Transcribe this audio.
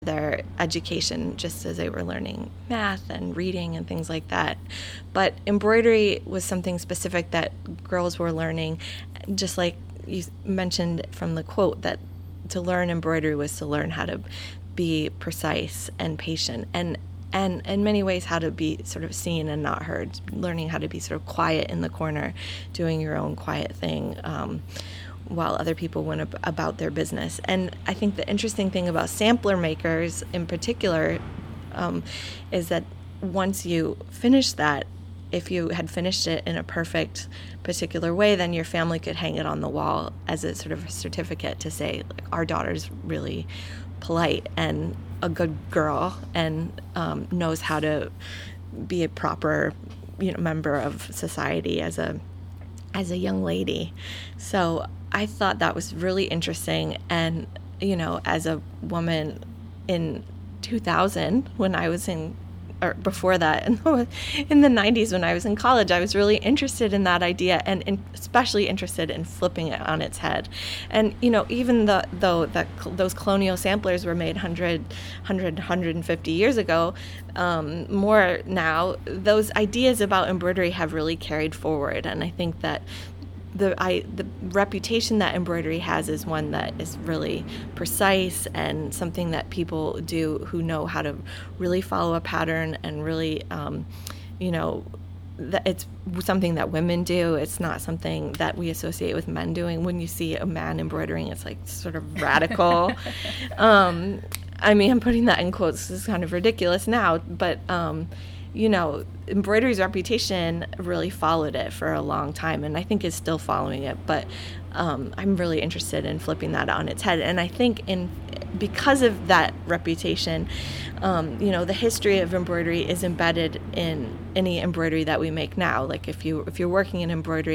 their education just as they were learning math and reading and things like that. But embroidery was something specific that girls were learning, just like you mentioned from the quote, that to learn embroidery was to learn how to be precise and patient, and in many ways how to be sort of seen and not heard, learning how to be sort of quiet in the corner, doing your own quiet thing, while other people went about their business. And I think the interesting thing about sampler makers in particular is that once you finish that, if you had finished it in a perfect particular way, then your family could hang it on the wall as a sort of certificate to say, like, our daughter's really polite and a good girl and knows how to be a proper, member of society as a young lady. So I thought that was really interesting. And, as a woman in 2000, when I was or before that, in the 90s when I was in college, I was really interested in that idea, and especially interested in flipping it on its head. And, even though those colonial samplers were made 150 years ago, more now, those ideas about embroidery have really carried forward. And I think that the reputation that embroidery has is one that is really precise and something that people do who know how to really follow a pattern and really, that it's something that women do. It's not something that we associate with men doing. When you see a man embroidering, it's like sort of radical. I'm putting that in quotes. This is kind of ridiculous now, but embroidery's reputation really followed it for a long time, and I think is still following it. But I'm really interested in flipping that on its head. And I think because of that reputation, the history of embroidery is embedded in any embroidery that we make now. Like if you're working in embroidery,